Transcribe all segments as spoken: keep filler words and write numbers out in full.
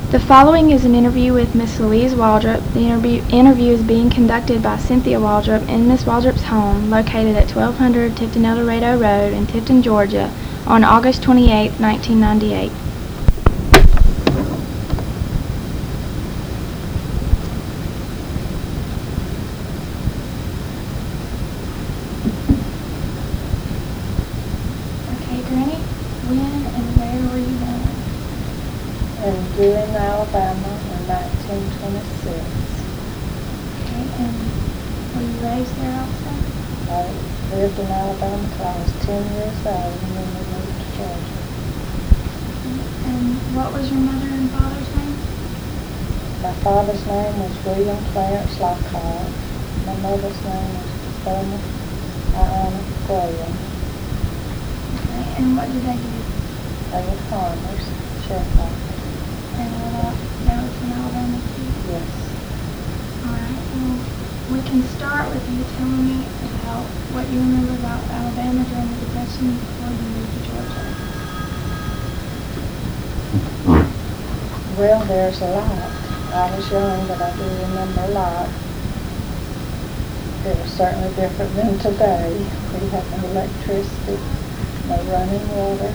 The following is an interview with Miss Louise Waldrop. The interview, interview is being conducted by Cynthia Waldrop in Miss Waldrop's home, located at twelve hundred Tipton El Dorado Road in Tipton, Georgia, on August twenty-eighth, nineteen ninety-eight. Okay, Granny, when and where were you born? In Ewing, Alabama in nineteen twenty-six. Okay, and were you raised there also? I lived in Alabama until I was ten years old, and then we moved to Georgia. And what was your mother and father's name? My father's name was William Clarence Lockhart. My mother's name was Thelma Iona Graham. Okay, and what did they do? They were farmers, sharecroppers. And what else? They were from Alabama too? Yes. Alright, well, we can start with you telling me about what you remember about Alabama during the Depression before you moved to Georgia. Well, there's a lot. I was young, but I do remember a lot. It was certainly different than today. We had no electricity, no running water.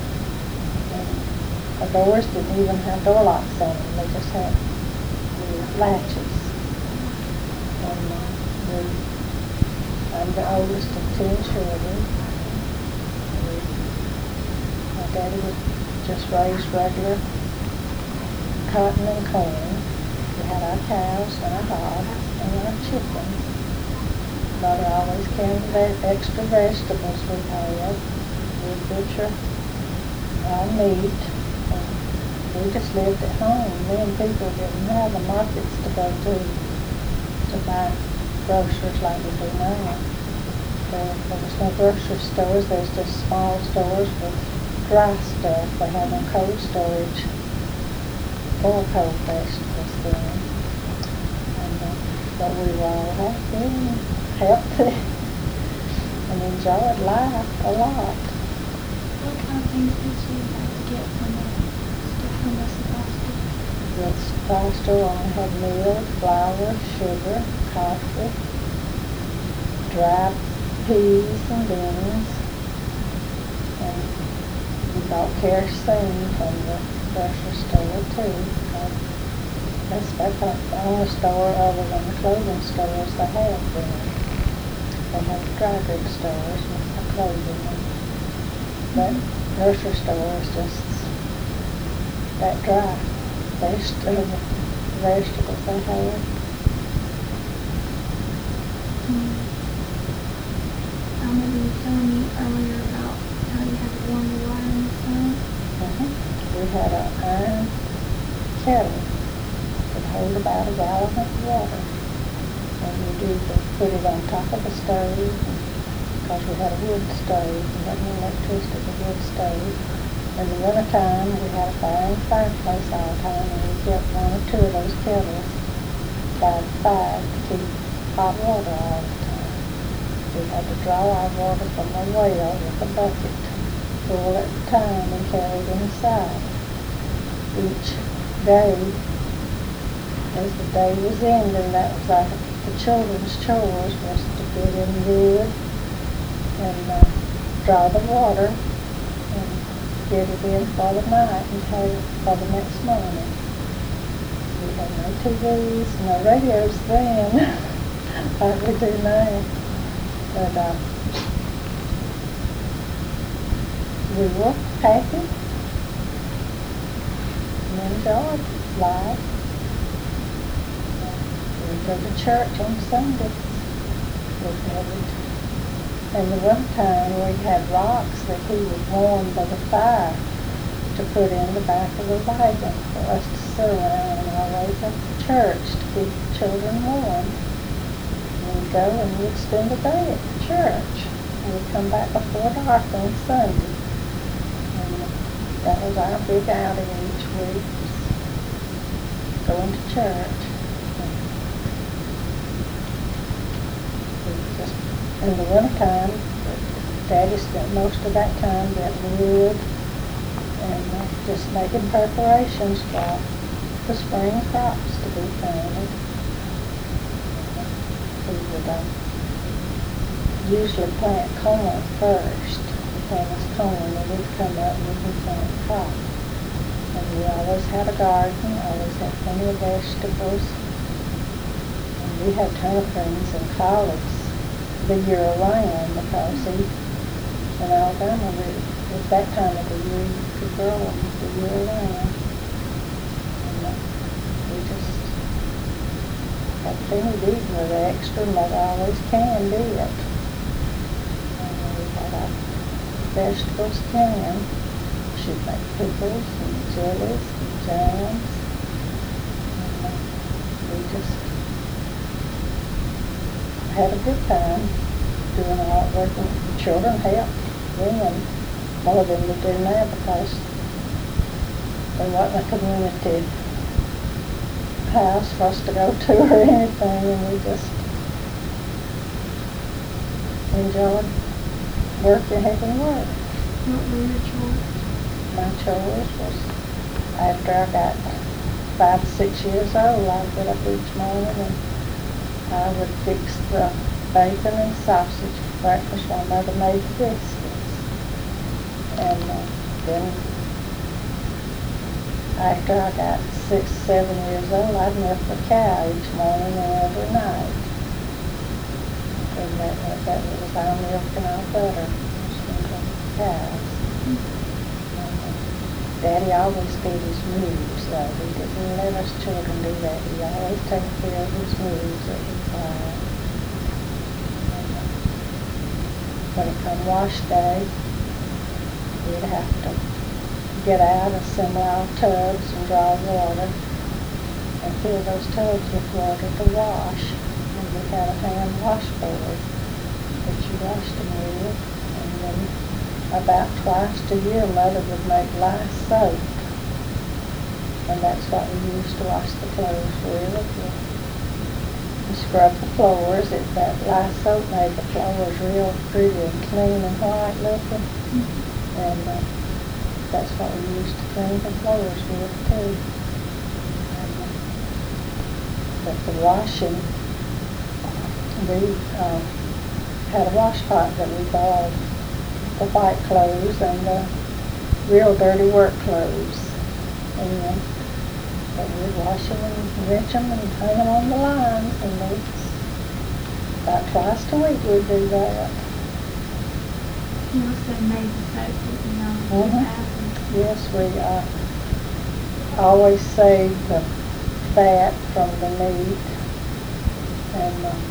And the doors didn't even have door locks on them. They just had latches. And uh, we, I'm the oldest of ten children. We, my daddy was just raised regular cotton and corn. We had our cows and our hogs and our chickens. Mother always canned the extra vegetables we had. We butcher our meat. And we just lived at home. Then people didn't have the markets to go to to buy groceries like we do now. There, there was no grocery stores. There was just small stores with dry stuff. They had no cold storage for cold vegetables then. And, uh, but we were all happy and healthy and enjoyed life a lot. What kind of things did you have to get from the, from the supply store? The supply store only had milk, flour, sugar, coffee, dried peas and beans, and we bought kerosene from the grocery store too. Uh, that's about the only store other than the clothing stores they had there. They had the dry goods stores with the clothing. That grocery store was just that dry vegetable, vegetables they had. Mm. I remember you telling me earlier about how you had to warm the water in the sun. Mm-hmm. We had an iron kettle that hold about a gallon of water. And we do the, put it on top of the stove, because we had a wood stove. We had no electricity with a wood stove. In the winter time, we had a fire fireplace all the time, and we kept one or two of those kettles by the fire to keep hot water all the time. We had to draw our water from a well with a bucket full at a time and carry it inside. Each day, as the day was ending, that was our, the children's chores was to put in wood and uh, draw the water and get it in for the night and have it for the next morning. We had no T Vs, no radios then, like we do now. But uh, we were happy and enjoyed life. We go to church on Sundays. We had it. In the wintertime, we had rocks that he would warm by the fire to put in the back of the wagon for us to sit around on our way to church to keep the children warm. We'd go and we'd spend the day at the church. And we'd come back before dark on Sunday. And that was our big outing each week, going to church. Just in the wintertime, Daddy spent most of that time getting wood and uh, just making preparations for the spring crops to be planted. We would uh, usually plant corn first. We plant this corn and it would come up and we can plant crop. And we always had a garden, always had plenty of vegetables. And we had turnip greens and collards the year around because he, in Alabama, we, at that time of the year, you could grow them the year around. And uh, we just had plenty to eat with the extra, mother always canned it. And we had our vegetables canned. She'd make pickles and jellies and jams. And uh, we just had a good time doing all that work. And the children helped then more than we do now because there wasn't a community house for us to go to or anything, and we just enjoyed working, having work. What were your chores? My chores was, after I got five, six years old, I'd get up each morning and I would fix the bacon and sausage for breakfast while Mother made the biscuits. And uh, then after I got six, seven years old, I'd milk the cow each morning and every night. And that, that was our milk and our butter from the cows. Daddy always fed his mules, though. He didn't let us children do that. He always took care of his mules at the time. When it come wash day, we'd have to get out, assemble our tubs and draw water, and fill those tubs with water to wash. And we had a hand washboard that you washed them with, and then about twice a year, Mother would make lye soap, and that's what we used to wash the clothes with. We scrubbed the floors. It, that lye soap made the floors real pretty and clean and white looking, mm-hmm. and uh, that's what we used to clean the floors with too. And, uh, but the washing, we uh, had a wash pot that we boiled the white clothes and the real dirty work clothes. And but we'd wash them and rinse them and hang them on the lines, and we, about twice a week we'd do that. You must have made the soap with the um, mm-hmm. Yes, we uh, always saved the fat from the meat and uh,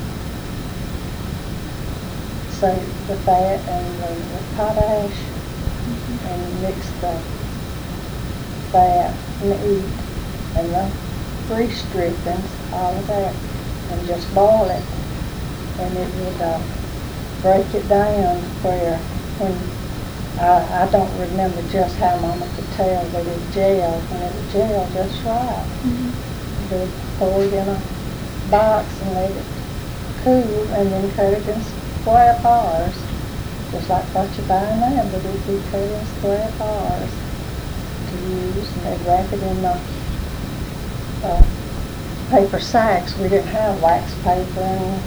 save the fat and the, the potash, mm-hmm. and mix the fat, meat, and the grease drippings, all of that, and just boil it. And it would uh, break it down where, when, I, I don't remember just how Mama could tell that it gelled, when it would gel just right. Mm-hmm. They'd pour it in a box and let it cool, and then cut it in square bars, just like what you buy now, but it'd be cut in square bars to use, and they'd wrap it in the uh, paper sacks. We didn't have wax paper and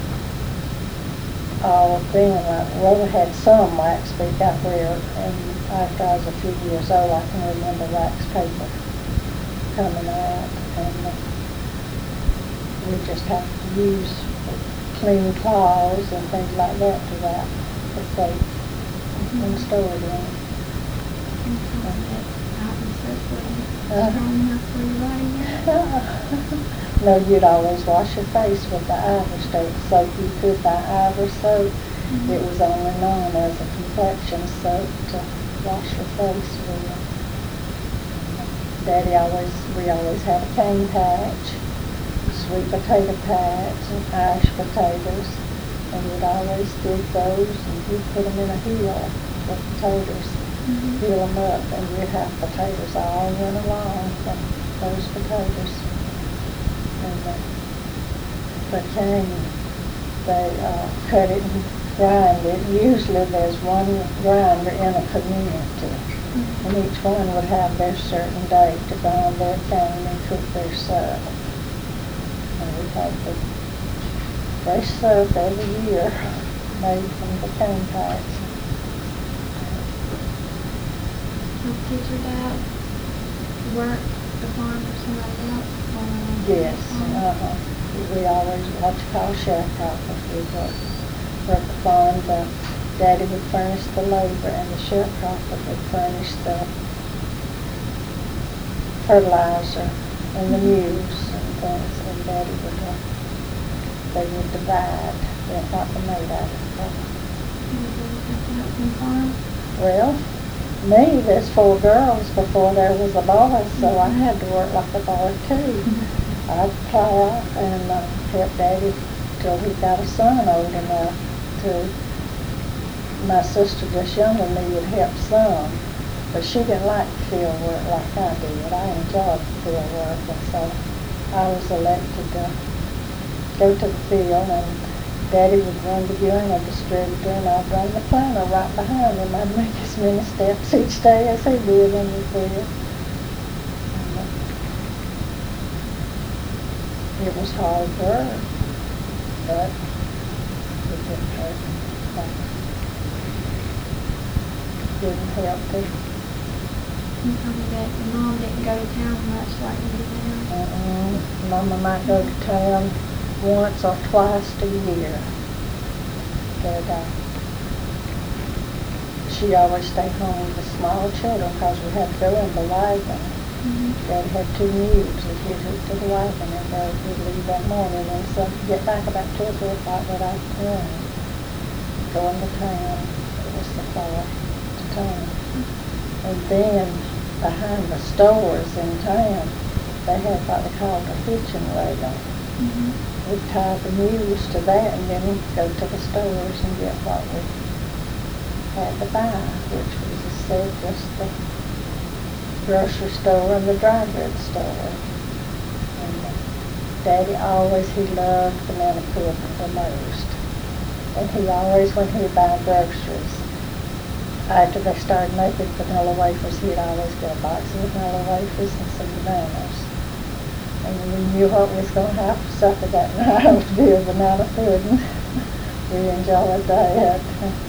all then. Like, well, we had some wax, but it got rare, and after I was a few years old, I can remember wax paper coming out, and uh, we just have to use clean cloths and things like that to wrap the plate mm-hmm. and store it in. Uh, no, you'd always wash your face with the Ivory soap. soap. You could buy Ivory soap. Mm-hmm. It was only known as a complexion soap to wash your face with. Daddy always, we always had a cane patch, sweet potato patch, and Irish potatoes, and we'd always dig those and we'd put them in a hill with potatoes. Mm-hmm. Peel them up, and we'd have potatoes all winter long from those potatoes. And uh, the cane, they uh, cut it and grind it. Usually there's one grinder in a community, And each one would have their certain day to grind their cane and cook their syrup. And we had the fresh syrup every year made from the cane packs. Did your dad work the farm for somebody else? Or Yes, farm? uh-huh. We always, what you call sharecroppers, we worked, worked the farm. The Daddy would furnish the labor and the sharecropper would furnish the fertilizer and the mules and things, and Daddy would, uh, they would divide, then what they made out of it. From farm? Well, me, there's four girls before there was a boy, so I had to work like a boy too. I'd plow and uh, help Daddy till he got a son old enough to. My sister, just younger than me, would help some, but she didn't like field work like I did. I enjoyed field work, and so I was elected to go to the field, and Daddy would run the Uinta distributor, and I'd run the planter right behind him. I'd make as many steps each day as he did in the field. And, uh, it was hard work, but it didn't hurt. Like, didn't help it. You told me that your mom didn't go to town much like you did now. Uh-uh. Mama might go to town once or twice a year. But uh, she always stayed home with the small children because we had to go in the wagon. Mm-hmm. Daddy had two mules that he'd hook to the wagon, and uh, we'd leave that morning, and so get back about two or three o'clock that afternoon. Go into town. It was the far to town. Mm-hmm. And then behind the stores in town, they had what they called a hitching wagon. Mm-hmm. We'd tie the mules to that, and then we'd go to the stores and get what we had to buy, which was, as I said, just the grocery store and the dry goods store. And uh, Daddy always, he loved banana pudding the most. And he always, when he'd buy groceries, after they started making vanilla wafers, he'd always get a box of vanilla wafers and some bananas. And we knew what we was going to have for supper that night would be a banana pudding. We enjoyed that.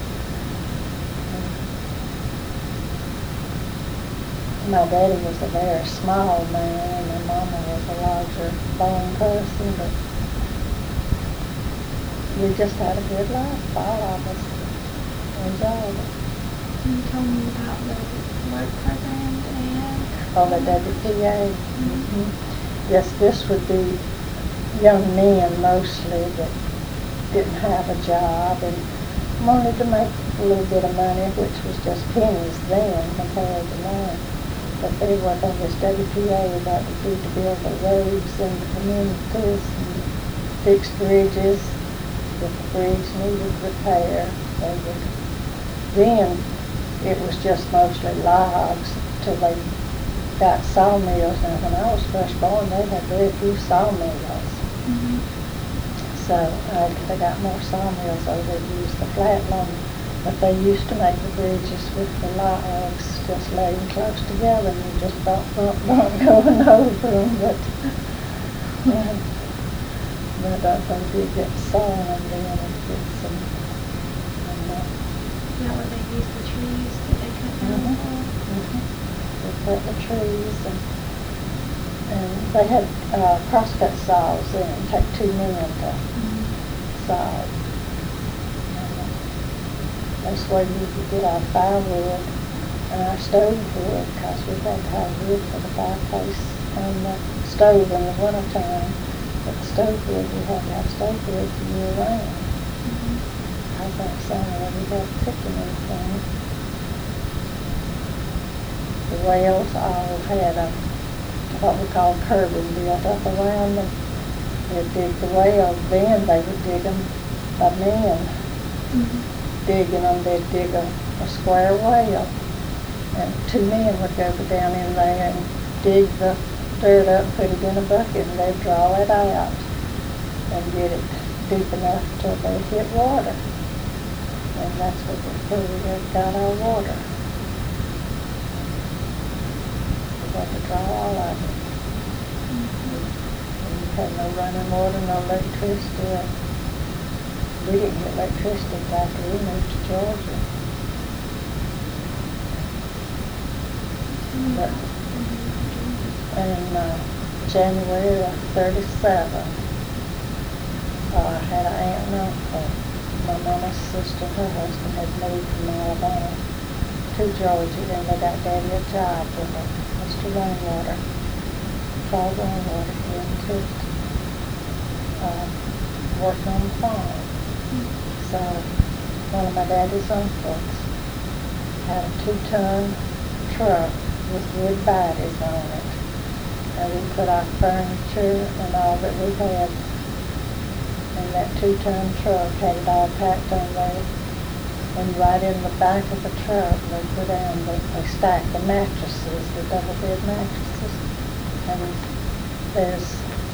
My daddy was a very small man, and my mama was a larger bone person, but we just had a good life. All of us enjoyed it. You told me about the work program that they had. Oh, the W P A. Mm-hmm. Mm-hmm. Yes, this would be young men mostly that didn't have a job and wanted to make a little bit of money, which was just pennies then compared to now. But they worked on this W P A, that would be to build the roads in the communities and fix bridges. If the bridge needed repair, they would. Then it was just mostly logs till they got sawmills. Now, when I was first born, they had very few sawmills. Mm-hmm. So after they got more sawmills, they would use the flat lumber. But they used to make the bridges with the logs just laying close together, and you just bump, bump, bump going over them. But, uh, but uh, they did get sawing them then and get some. And, uh, Is that what they used the trees that they cut down Mhm. for? mhm. They cut the trees, and, and they had uh, crosscut saws in it. Take two men to Mm-hmm. saw. That's where you could get our firewood and our stove wood, because we had to have wood for the fireplace and the stove in the wintertime. But the stove wood, we had to have stove wood year round. Mm-hmm. I think summer we had cooking anything. The wells all had a, what we call curbing built up around them. They'd dig the wells, then they would dig them by men. Mm-hmm. Digging them, they'd dig a, a square well, and two men would go down in there and dig the dirt up, put it in a bucket, and they'd draw it out and get it deep enough till they hit water. And that's what we, where we got our water. had to draw all of it. And we had no running water, no electricity. We didn't get electricity until after we moved to Georgia. But in uh, January of thirty-seven, uh, I had an aunt and uncle. My mama's sister, her husband, had moved from Alabama to Georgia, and they got Daddy a job with a Mister Rainwater, Paul Rainwater, here in Tipton, uh, working on the farm. So one of my daddy's uncles had a two-ton truck with wood bodies on it, and we put our furniture and all that we had in that two-ton truck, had it all packed on there. And right in the back of the truck, they put down, they, they stacked the mattresses, the double bed mattresses. And there's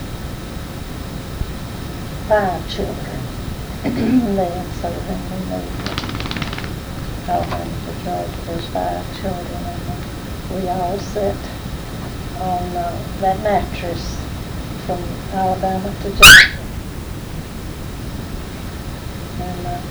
five children then, so when we moved to Alabama to Georgia, there's five children, and we all sit on uh, that mattress from Alabama to Georgia. And uh,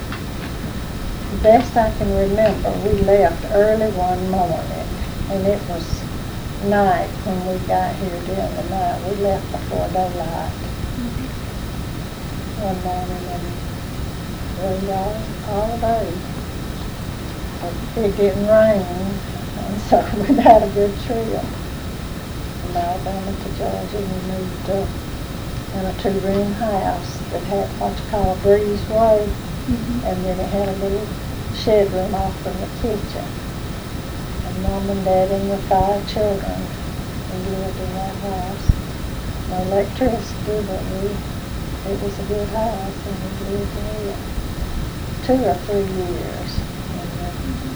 best I can remember, we left early one morning, and it was night when we got here during the night. We left before daylight mm-hmm. one morning, and we all, all day. But it didn't rain, and so we had a good trip from Alabama to Georgia. We moved up in a two-room house that had what you call a breezeway, mm-hmm. and then it had a little shed room off from the kitchen. And Mom and Dad and the five children, we lived in that house. No electricity, but we, it was a good house, and we lived in it two or three years. And, uh, mm-hmm.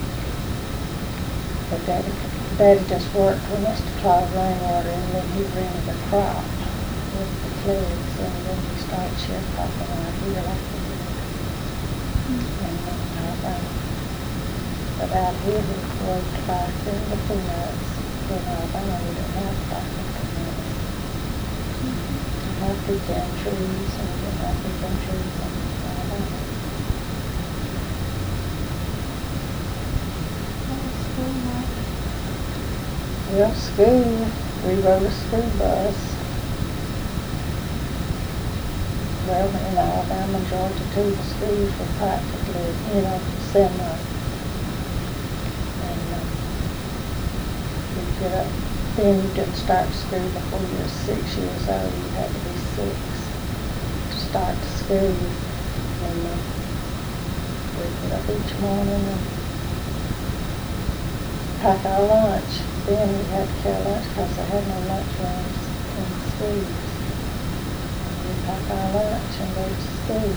But Daddy, Daddy just worked for Mister Claude Rainwater, and then he rented a crop with the pigs, and then he started sharecropping out here like he did. Mm-hmm. And, uh, But out here he worked tobacco and the peanuts. In Alabama we didn't have tobacco and peanuts. Mm-hmm. We have pecan trees, and we didn't have pecan trees in Alabama. Well, school, we rode a school bus. Well, in Alabama and Georgia too, the schools were practically, you know, similar. And uh, you'd get up, then you didn't start school before you were six years old. You had to be six to start school. And uh, we'd get up each morning and pack our lunch. Then we had to carry lunch because they had no lunch rooms in the schools. Pack our lunch and go to school.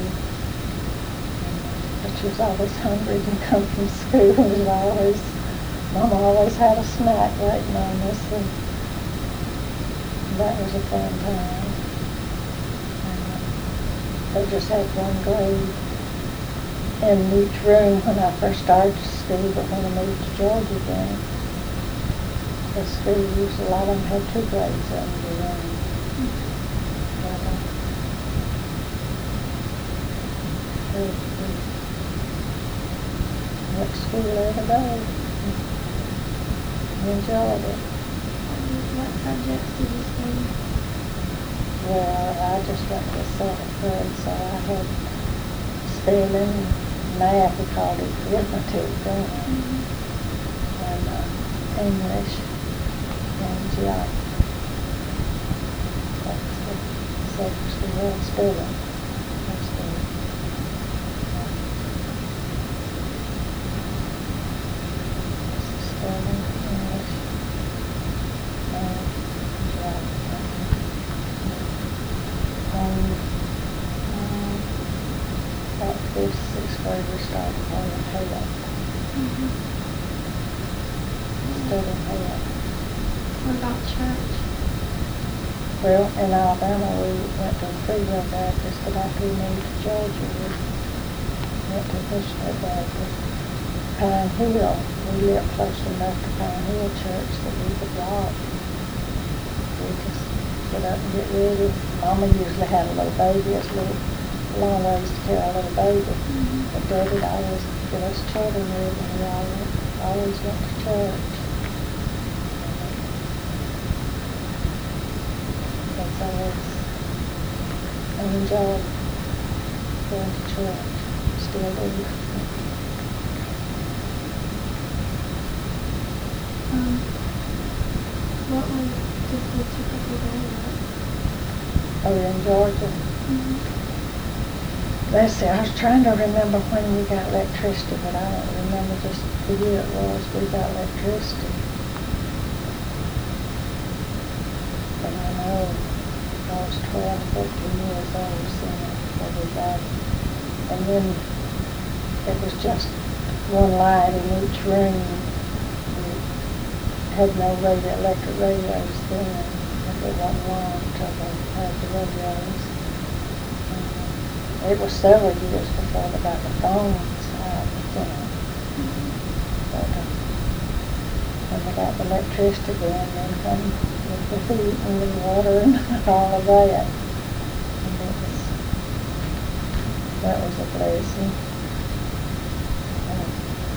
But she was always hungry to come from school. It was always, Mama always had a snack waiting on us, and that was a fun time. And, uh, they just had one grade in each room when I first started school, but when I moved to Georgia then, the schools, a lot of them had two grades in the room. But, uh, went to school every day. Enjoyed it. What subjects did you study? Well, I just went to the seventh grade, so I had spelling, math, we called it arithmetic then, mm-hmm. and uh, English, and geography. That was the subjects we had spelling. Sixth grade we started learning health. Mm-hmm. Studying health. What about church? Well, in Alabama we went to the Freeville Baptist, but after we moved to Georgia we went to the Missionary Baptist. Pine Hill. We lived close enough to Pine Hill Church that we could walk. We just get up and get ready. Mama usually had a little baby. It's a little long ways to carry a little baby. Mhm. But Daddy'd always get us children ready, and we always, always went to church. That's always an enjoy going to church. Still do. Um, what was just a typical day like? Oh, in Georgia. Mhm. Let's see, I was trying to remember when we got electricity, but I don't remember just the year it was we got electricity. But I know I was twelve, fourteen years old when we got it. And then it was just one light in each room. We had no radio, electric radios then. It wasn't long until they had the radios. It was several years before they got the phones out, you know. But uh, when they got the electricity then, then come with the heat and the water and all of that. And it was, that was a blessing. Um,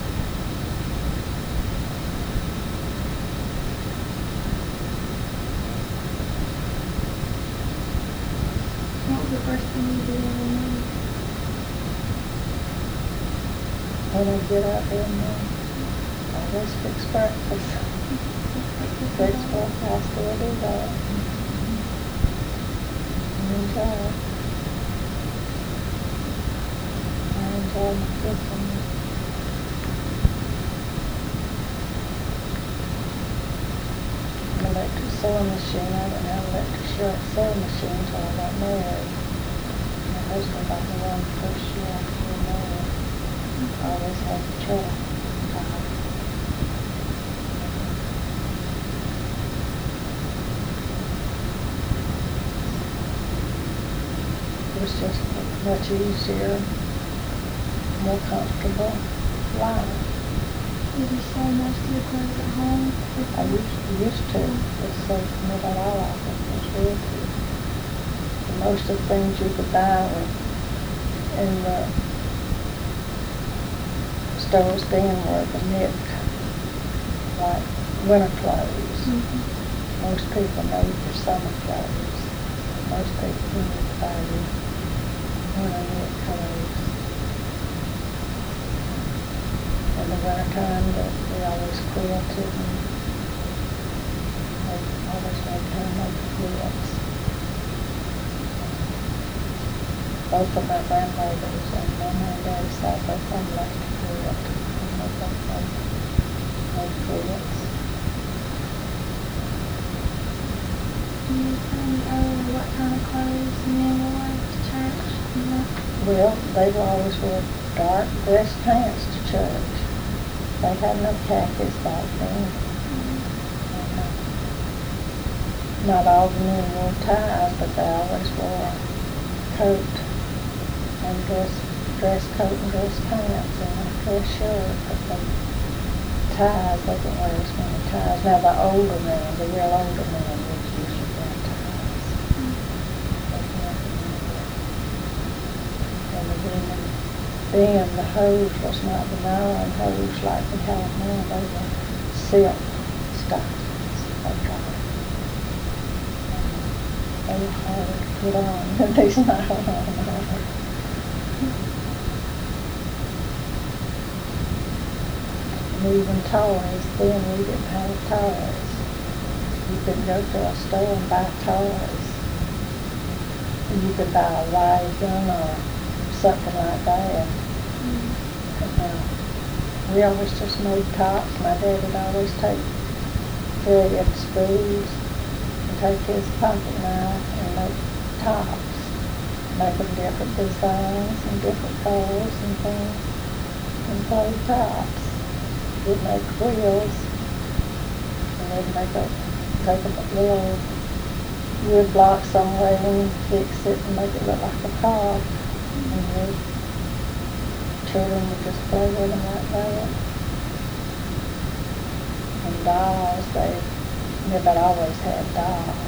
What was the first thing you did every morning? When I get up in the I always fix breakfast. Fix breakfast, I still do that. I enjoy it. I enjoy my cooking. An electric sewing machine. I didn't have an electric short sewing machine until I got married. My husband got me one the first year after we were married. I always had the treadle job. It was just a much easier, more comfortable life. Did you sew most of your clothes at home? I used, used to. It's so not at all like it. It's real good. And most of the things you could buy were in the stores then were the knit, like winter clothes. Mm-hmm. Most people made their summer clothes. Most people didn't buy their winter knit clothes. In the winter time, that we always quilted and they always made homemade quilts. Both of my grandmothers on my mom and daddy's side, both of them liked to quilt. And they both made, made quilts. Can you tell me earlier what kind of clothes men wore to church? Yeah. Well, they would always wear dark dress pants to church. They had no khakis back then. Mm-hmm. And, uh, not all the men wore ties, but they always wore a coat and dress, dress coat and dress pants and a dress shirt. But the ties, they didn't wear as many ties. Now the older men, the real older men, would usually wear ties. They never wore. And the women, then the hose was not the nylon hose like we have now. They were silk stockings, they called it. They were hard to put on, these nylon. And even toys, then we didn't have toys. You could go to a store and buy toys. You could buy a wagon or something like that. Mm-hmm. And, uh, we always just made tops. My dad would always take thread spools and take his pocket knife and make tops. Make them different designs and different colors and things. And play tops. We'd make wheels. And they'd make a, take a little wood block somewhere and fix it and make it look like a car. And the children would just play with them like that. And dolls, they, everybody always had dolls.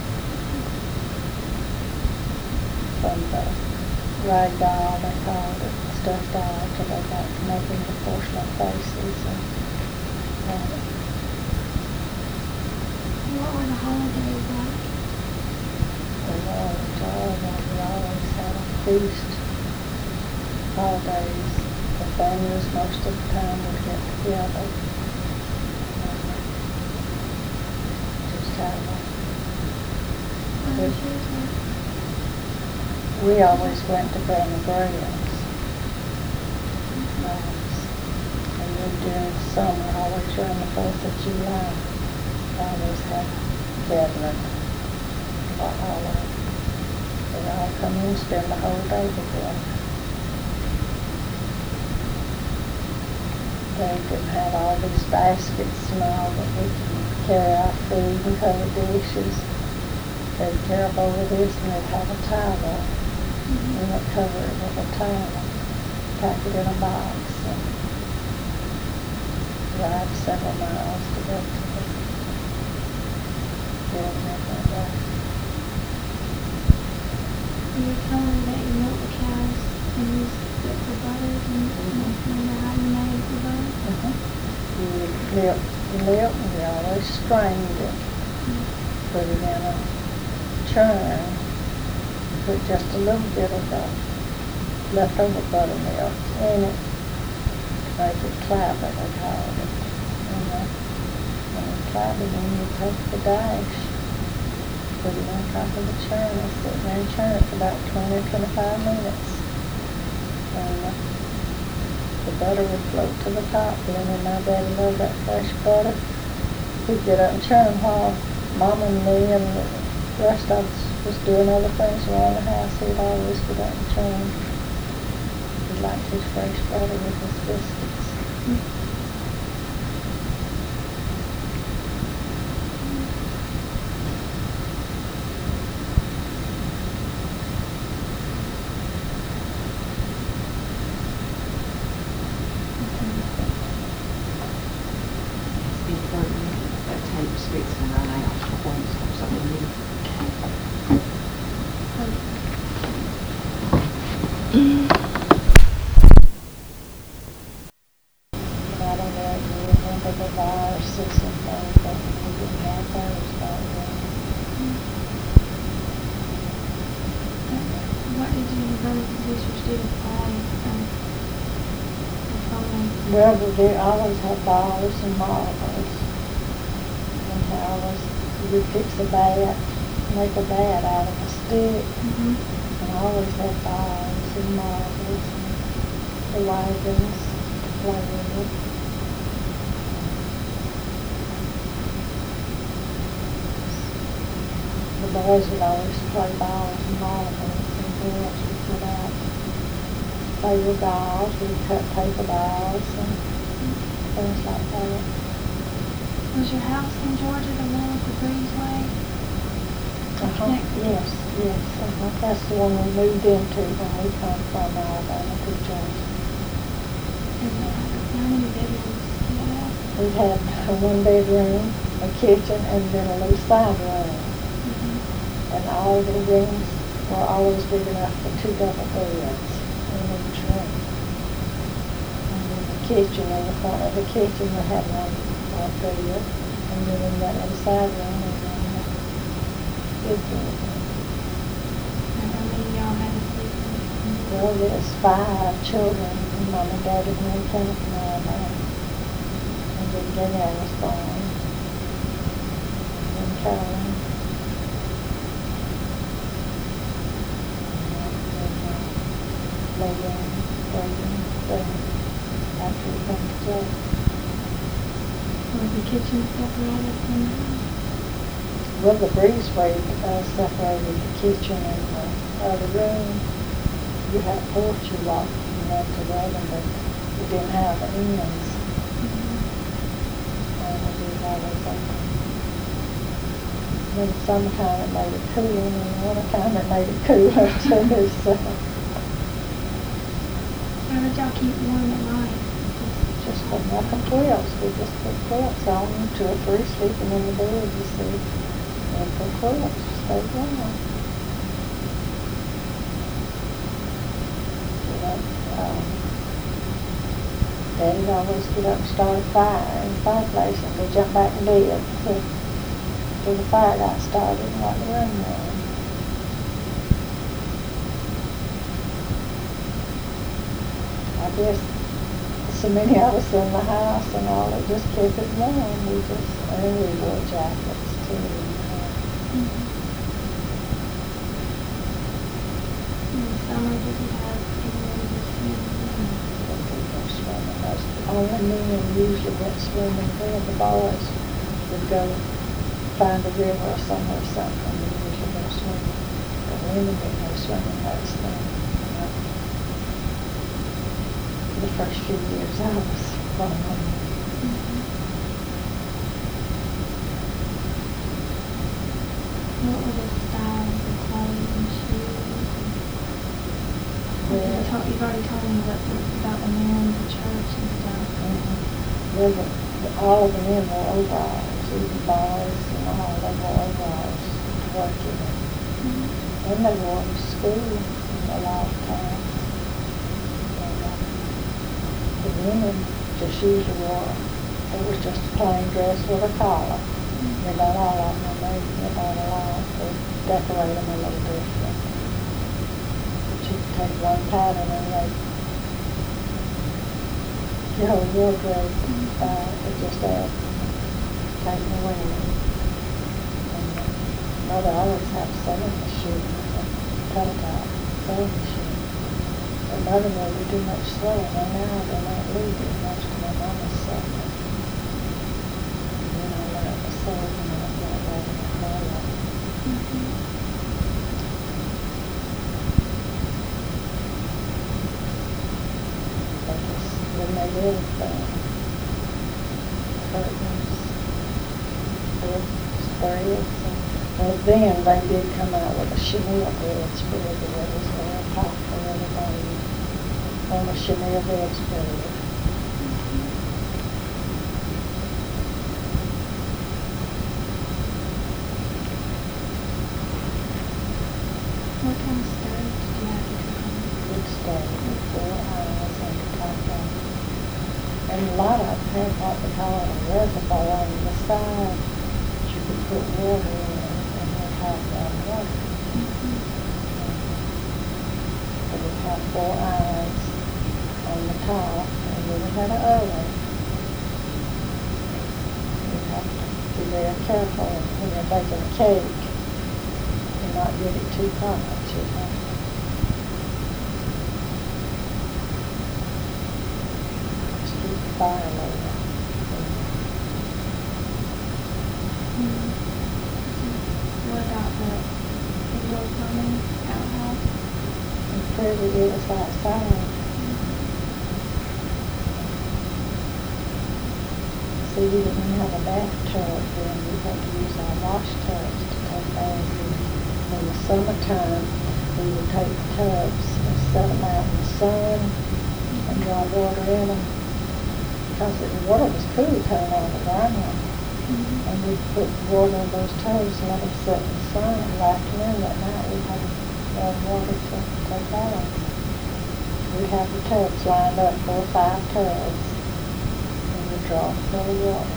From the rag doll, they called it, stuffed doll, till they got making the porcelain faces and, and What were the holidays like? the large, all we always had a feast. Holidays, the families most of the time would get together. And just have a What was yours like? We always went to Grandma Graham's. Nice. And then during the summer, always around the fourth of July, I always had gathering. Like all of them. They all come in and spend the whole day together. They could have all these baskets and all that we can carry our food and cover dishes. They'd carry up over this and they'd have a towel. Mm-hmm. And they'd cover it with a towel, pack it in a box, and ride several miles to go to the building every day. You were telling me that you milked the cows and used it for butter. Can you remember how you made the butter? Mm-hmm. You milk, you milk, and you always strained it. Mm-hmm. Put it in a churn. Put just a little bit of the leftover buttermilk in it. Make it clabber, they called it. And uh, when you clabber, then you take the dash, put it on top of the churn, and sit there and churn it for about twenty or twenty-five minutes. And uh, the butter would float to the top. Then when my daddy loved that fresh butter, he'd get up and churn while Mom and me and the rest of us was doing other things around the house. He'd always get up and churn. He liked his fresh butter with his biscuits. Mm-hmm. That tape speaks and run out before you start something new. I don't know if you remember the viruses and things, but we didn't have those back then. What did you and your brothers and sisters do to play? Um, the phone? Well, we did always have balls and marbles. And I always, we'd fix a bat, make a bat out of a stick. Mm-hmm. And I always had balls and marbles and the wagons to play with. The boys would always play balls and marbles, and girls would put out play with dolls. We'd cut paper dolls and things like that. Was your house in Georgia the one with the breezeway? Uh-huh. Yes, yes. Uh-huh. That's the one we moved into when we come from Alabama to Georgia. And uh, how many bedrooms did it have? We had a one bedroom, a kitchen, and then a little side room. Mm-hmm. And all the rooms were always big enough for two double beds in each room. And then the kitchen, in the corner of the kitchen, we had one right there. And then in that little side room, we had one big bedroom. And how many of y'all had to sleep in? Well, there's five children, and Mom and Dad and me came from Alabama. And then Danielle was born. And Carolyn. Later, Braden, Braden, after we come to jail. Was the kitchen separated from the house? Well, the breezeway uh, separated the kitchen and the other room. You had a porch you walked from one to the other, but you didn't have ends. Mm-hmm. And we did always open. In the summertime it made it cool, and in the wintertime it made it cooler too. So How did y'all keep warm at night? just put nothing quilts. We just put quilts on, two or three sleeping in the bed, you see. And put quilts, stay warm. You know, um, Daddy'd always get up and start a fire in the fireplace and go jump back in bed until, until the fire got started and got the room warm. I guess so many of us in the house and all, it just kept it warm. We just, and we wore jackets too. Mm-hmm. In the summer, did you have anyone to swim? But we go swimming. Most, all the men usually went swimming there. The boys would go find a river or somewhere or something and usually go swimming. The women didn't go swimming most things. The first few years I was from them. Mm-hmm. What were the styles of clothes and shoes? Well, you told, you've already told me about the, about the men, the church and stuff. mm-hmm. Well, the, the, all of the men wore overalls, even boys and all, they wore overalls to work in. Mm-hmm. And they wore them to school a lot of times. The women just usually wore, it was just a plain dress with a collar. Mm-hmm. And about all of them, they went on a line, they decorate them a little different. But you could take one pattern and they, your whole wardrobe, mm-hmm. uh, it just add, taken away. And uh, Mother always had a sewing machine, a teletype sewing machine. My mother never do much sewing, and now they don't really do much to my mama's sewing. And then I learned to sew and I got right in the collar. Mm-hmm. They just, they made everything. Curtains, books, threads, and well, then they did come out with a chenille bedspread that was very popular. Everybody on a chenille bedspread. What kind of stoves did you have to cook on? Good stove with four eyes on the top of it. And a lot of them had what they call a reservoir on the side that you could put water in and they'd have that water. Mm-hmm. But it had four eyes on the top, and then it had an oven. You have to be very careful when you're baking a cake and not get it too hot. You have to just keep the fire low. Mm-hmm. What about the indoor plumbing outhouse? And pretty it was outside. So you didn't have a bathtub then, you had to use our wash tubs to take baths. In the summertime, we would take the tubs and set them out in the sun and draw water in them. Because the water was cool coming out of the ground. Mm-hmm. And we'd put water in those tubs and let them sit in the sun. And the afternoon, that night, we'd have uh, water to take baths. We'd have the tubs lined up, four or five tubs. Draw full of water.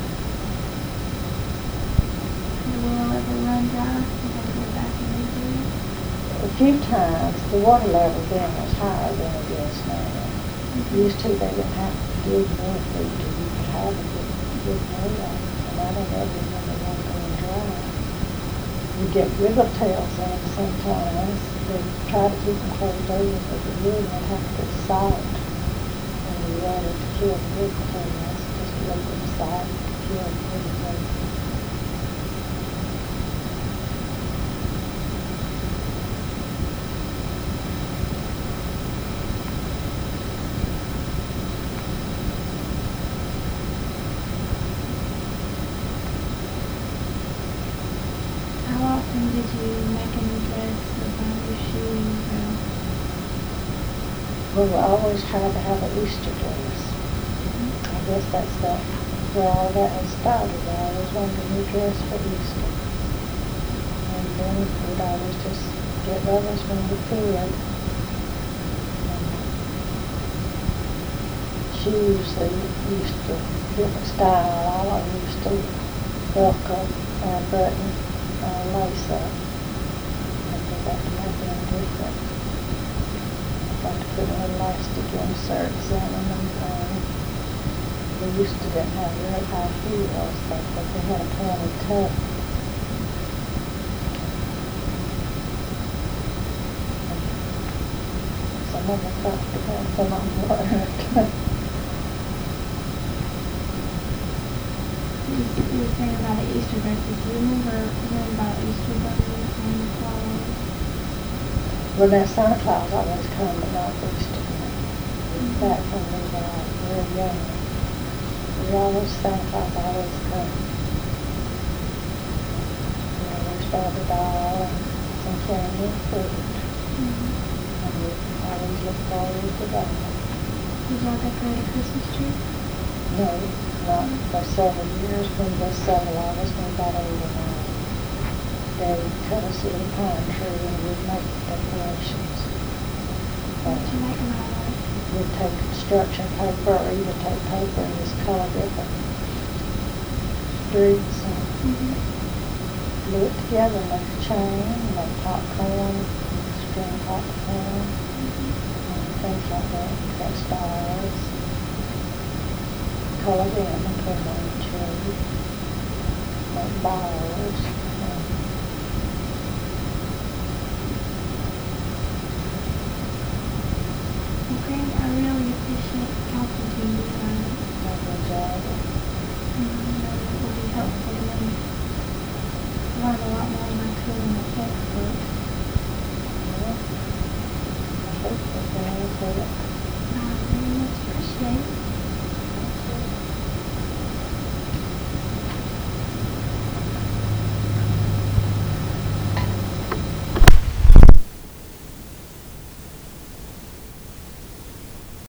Did the well ever run dry? You had to go back and redo it? A few times, the water level then was higher than it is now. Mm-hmm. Used to, they didn't have to dig more food till you could have a good, good well. And I don't ever remember one going dry. You get rivertails in sometimes. They try to keep them closed over, but the wood would have to put salt in the water to kill the rivertails. Look inside, kill everything. How often did you make a new dress or buy new shoes? Or... Well, we always tried to have an Easter dress. Mm-hmm. I guess that's the, where all that was started. I always wanted a new dress for Easter. And then we'd always just get others when we could. She usually used to, different style, I used to buckle and button uh, lace up. I think that might have been different. I like to put in elastic inserts in them and um, we used to didn't have very high heels, but they had a pointed toe. Some of them thought to have some of them weren't. You s- you were saying about the Easter dresses. Do you remember hearing about Easter bunny and the Claus? Well, now Santa Claus always come, but not Easter. Back when we were all real young, we always, Santa Claus always come. We always brought a doll and some candy and fruit. Mm-hmm. And we always looked forward to that. Did y'all decorate a Christmas tree? No, not for several years. When the several of us, when we got older now, Daddy cut us a little pine tree and we'd make decorations. What did you make them out of? We'd take construction paper, or even take paper and just color different streets and Mm-hmm. glue it together, make a chain, make popcorn, string popcorn, and things like that. Cut stars, color them and put them on the tree, make balls. and Okay, I really appreciate talking to you about it. Make a job. Mm, I know it will be helpful to me. Learn a lot more than I could in the textbook. Well, I hope that they will. I very much appreciate it.